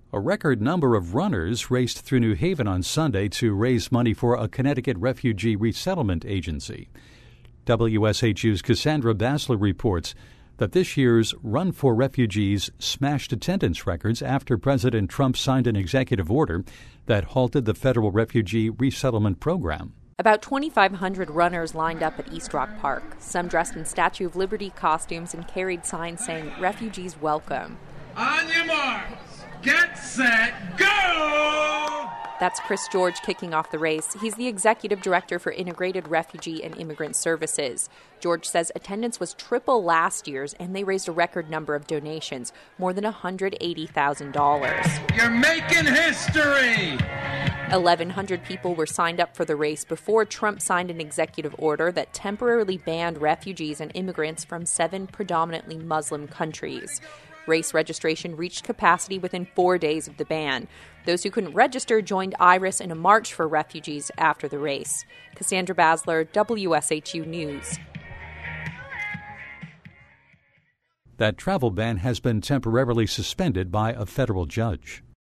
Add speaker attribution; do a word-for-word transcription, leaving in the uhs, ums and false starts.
Speaker 1: A record number of runners raced through New Haven on Sunday to raise money for a Connecticut refugee resettlement agency. W S H U's Cassandra Basler reports that this year's Run for Refugees smashed attendance records after President Trump signed an executive order that halted the federal refugee resettlement program.
Speaker 2: About twenty-five hundred runners lined up at East Rock Park, some dressed in Statue of Liberty costumes and carried signs saying, "Refugees welcome."
Speaker 3: On your marks, get set, go!
Speaker 2: That's Chris George kicking off the race. He's the executive director for Integrated Refugee and Immigrant Services. George says attendance was triple last year's, and they raised a record number of donations, more than one hundred eighty thousand dollars.
Speaker 3: You're making history!
Speaker 2: eleven hundred people were signed up for the race before Trump signed an executive order that temporarily banned refugees and immigrants from seven predominantly Muslim countries. Race registration reached capacity within four days of the ban. Those who couldn't register joined Iris in a march for refugees after the race. Cassandra Basler, W S H U News.
Speaker 1: That travel ban has been temporarily suspended by a federal judge.